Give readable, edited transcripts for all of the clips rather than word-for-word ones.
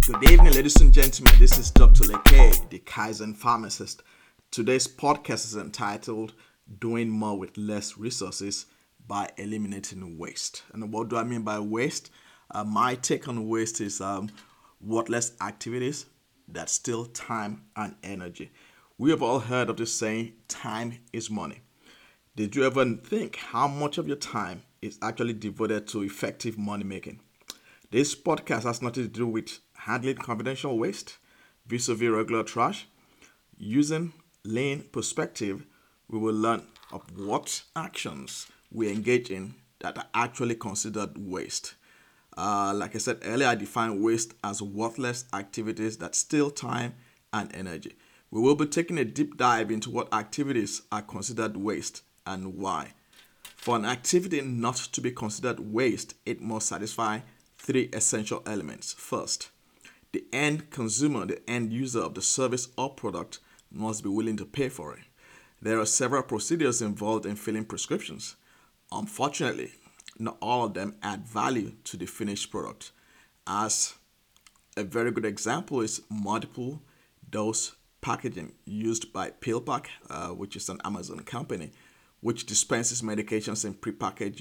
Good evening, ladies and gentlemen. This is Dr. Leke, the Kaizen pharmacist. Today's podcast is entitled Doing More with Less Resources by Eliminating Waste. And what do I mean by waste? My take on waste is worthless activities that steal time and energy. We have all heard of the saying, time is money. Did you ever think how much of your time is actually devoted to effective money making? This podcast has nothing to do with handling confidential waste vis-a-vis regular trash. Using lean perspective, we will learn of what actions we engage in that are actually considered waste. Like I said earlier, I define waste as worthless activities that steal time and energy. We will be taking a deep dive into what activities are considered waste and why. For an activity not to be considered waste, it must satisfy three essential elements. First, the end consumer, the end user of the service or product must be willing to pay for it. There are several procedures involved in filling prescriptions. Unfortunately, not all of them add value to the finished product. As a very good example is multiple dose packaging used by PillPack, which is an Amazon company, which dispenses medications in prepackaged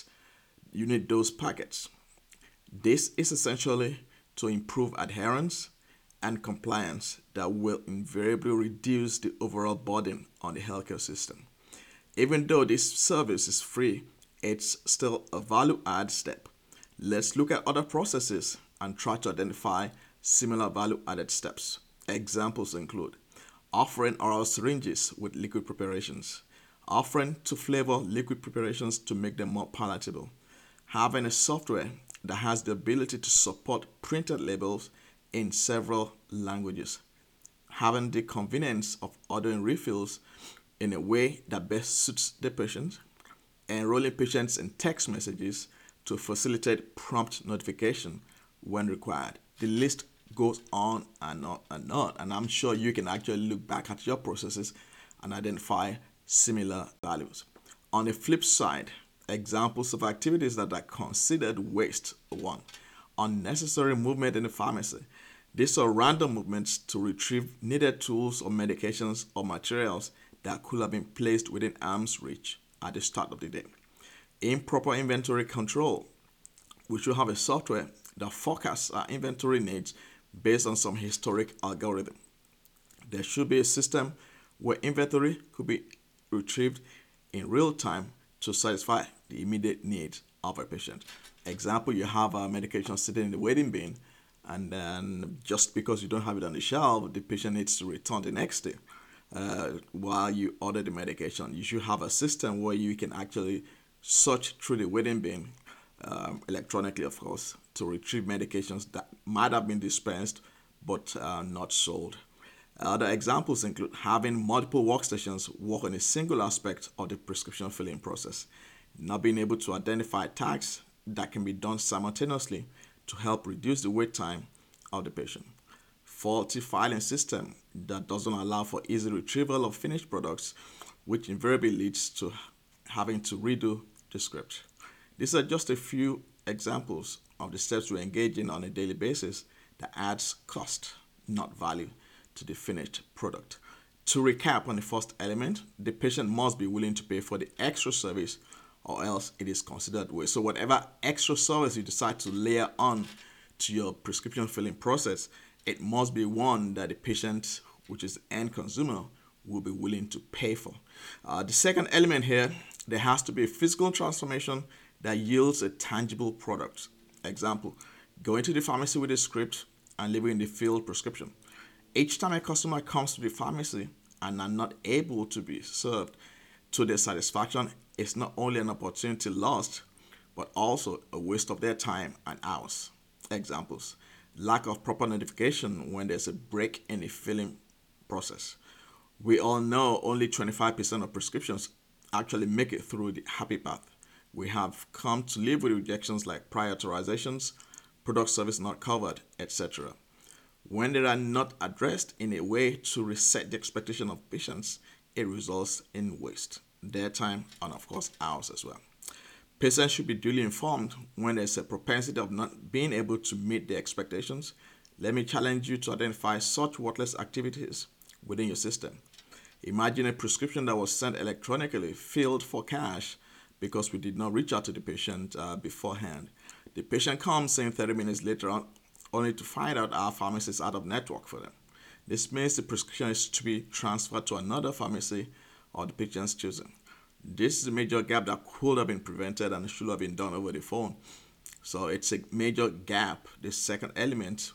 unit dose packets. This is essentially to improve adherence and compliance that will invariably reduce the overall burden on the healthcare system. Even though this service is free, it's still a value add step. Let's look at other processes and try to identify similar value added steps. Examples include offering oral syringes with liquid preparations, offering to flavor liquid preparations to make them more palatable, having a software that has the ability to support printed labels in several languages, having the convenience of ordering refills in a way that best suits the patient, enrolling patients in text messages to facilitate prompt notification when required. The list goes on and on and on, and I'm sure you can actually look back at your processes and identify similar values. On the flip side, examples of activities that are considered waste. 1. Unnecessary movement in the pharmacy. These are random movements to retrieve needed tools or medications or materials that could have been placed within arm's reach at the start of the day. Improper inventory control. We should have a software that forecasts our inventory needs based on some historic algorithm. There should be a system where inventory could be retrieved in real time to satisfy the immediate needs of a patient. Example, you have a medication sitting in the waiting bin, and then just because you don't have it on the shelf, the patient needs to return the next day while you order the medication. You should have a system where you can actually search through the waiting bin, electronically of course, to retrieve medications that might have been dispensed but not sold. Other examples include having multiple workstations work on a single aspect of the prescription filling process, not being able to identify tasks that can be done simultaneously to help reduce the wait time of the patient. Faulty filing system that doesn't allow for easy retrieval of finished products, which invariably leads to having to redo the script. These are just a few examples of the steps we engage in on a daily basis that adds cost, not value, to the finished product. To recap on the first element, the patient must be willing to pay for the extra service or else it is considered waste. So whatever extra service you decide to layer on to your prescription filling process, it must be one that the patient, which is the end consumer, will be willing to pay for. The second element here, there has to be a physical transformation that yields a tangible product. Example, going to the pharmacy with a script and leaving the filled prescription. Each time a customer comes to the pharmacy and are not able to be served to their satisfaction, it's not only an opportunity lost, but also a waste of their time and hours. Examples, lack of proper notification when there's a break in the filling process. We all know only 25% of prescriptions actually make it through the happy path. We have come to live with rejections like prior authorizations, product service not covered, etc. When they are not addressed in a way to reset the expectation of patients, it results in waste, their time, and of course ours as well. Patients should be duly informed when there's a propensity of not being able to meet their expectations, Let me challenge you to identify such worthless activities within your system. Imagine a prescription that was sent electronically filled for cash because we did not reach out to the patient beforehand. The patient comes in 30 minutes later on, only to find out our pharmacy is out of network for them. This means the prescription is to be transferred to another pharmacy or the patient's choosing. This is a major gap that could have been prevented and should have been done over the phone. So it's a major gap. The second element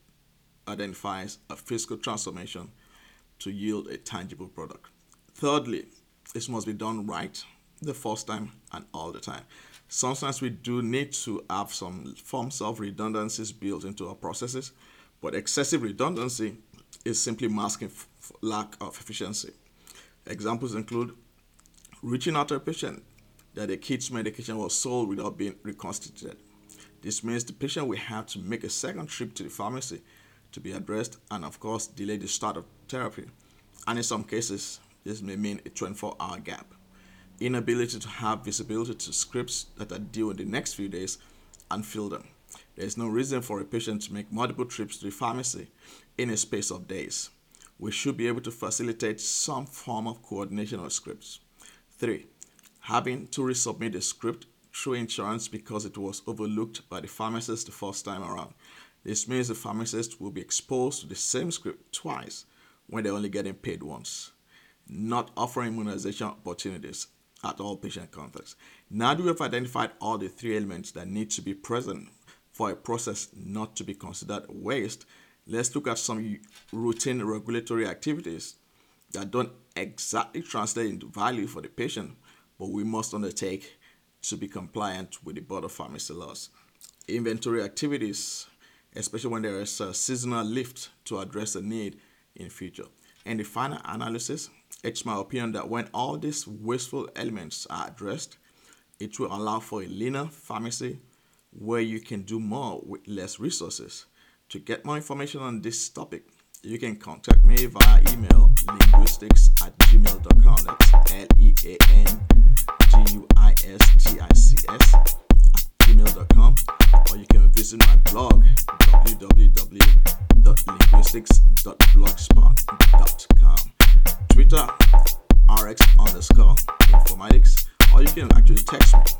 identifies a physical transformation to yield a tangible product. Thirdly, this must be done right the first time and all the time. Sometimes we do need to have some forms of redundancies built into our processes, but excessive redundancy is simply masking lack of efficiency. Examples include reaching out to a patient that a kid's medication was sold without being reconstituted. This means the patient will have to make a second trip to the pharmacy to be addressed and, of course, delay the start of therapy. And in some cases, this may mean a 24-hour gap. Inability to have visibility to scripts that are due in the next few days and fill them. There is no reason for a patient to make multiple trips to the pharmacy in a space of days. We should be able to facilitate some form of coordination of scripts. 3. Having to resubmit a script through insurance because it was overlooked by the pharmacist the first time around. This means the pharmacist will be exposed to the same script twice when they're only getting paid once. Not offering immunization opportunities at all patient contacts. Now that we have identified all the 3 elements that need to be present for a process not to be considered waste, let's look at some routine regulatory activities that don't exactly translate into value for the patient, but we must undertake to be compliant with the Board of Pharmacy laws. Inventory activities, especially when there is a seasonal lift to address a need in future. In the final analysis, it's my opinion that when all these wasteful elements are addressed, it will allow for a leaner pharmacy where you can do more with less resources. To get more information on this topic, you can contact me via email linguistics@gmail.com. That's leanguistics@gmail.com, or you can visit my blog www.linguistics.blogspot.com. Twitter RX_informatics, or you can actually text me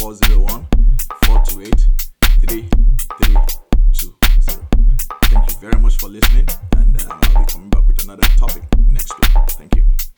401-428-3320. Thank you very much for listening, and I'll be coming back with another topic next week. Thank you.